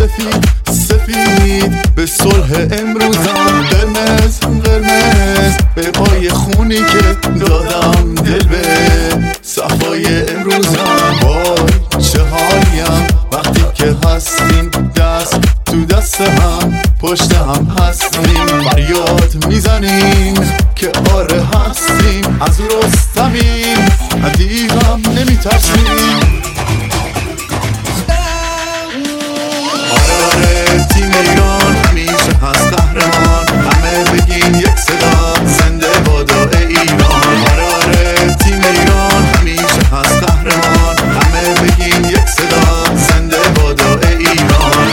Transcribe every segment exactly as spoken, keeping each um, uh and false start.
سفید سفید به صلح امروزم، قرمز قرمز به پای خونی که دادم دل به صفای امروزم. وای چه حالیم وقتی که هستیم دست تو دست هم، پشت هم هستیم، فریاد میزنیم که آره هستیم، از رستمیم دیوم نمیترسیم. آره آره تیم ایران میشه هست قهرمان، همه بگین یک صدا زنده بادا ایران. آره آره تیم ایران میشه هست قهرمان، همه بگین یک صدا زنده بادا ایران.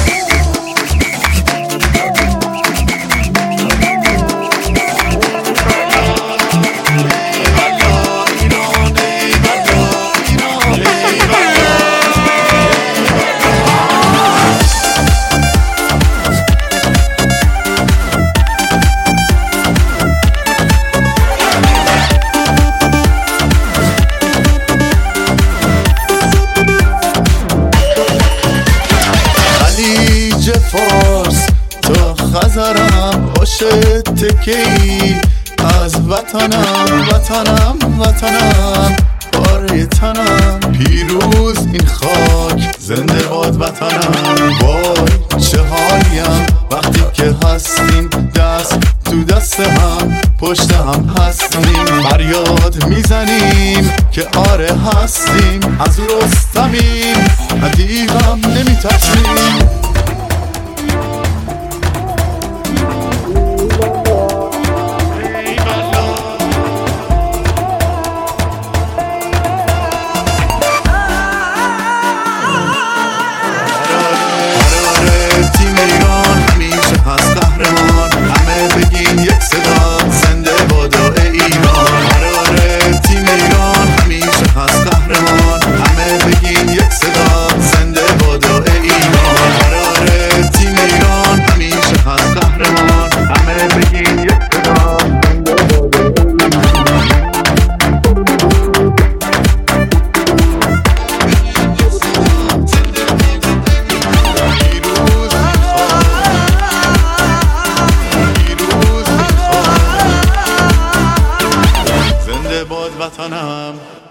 فارس تا خزرم باشه تکی از وطنم وطنم وطنم باره تنم، پیروز این خاک زنده باد وطنم. وای چه حالیم وقتی که هستیم دست تو دست هم، پشت هم هستیم، فریاد میزنیم که آره هستیم، از رستمیم دیوم نمیترسیم. وطنم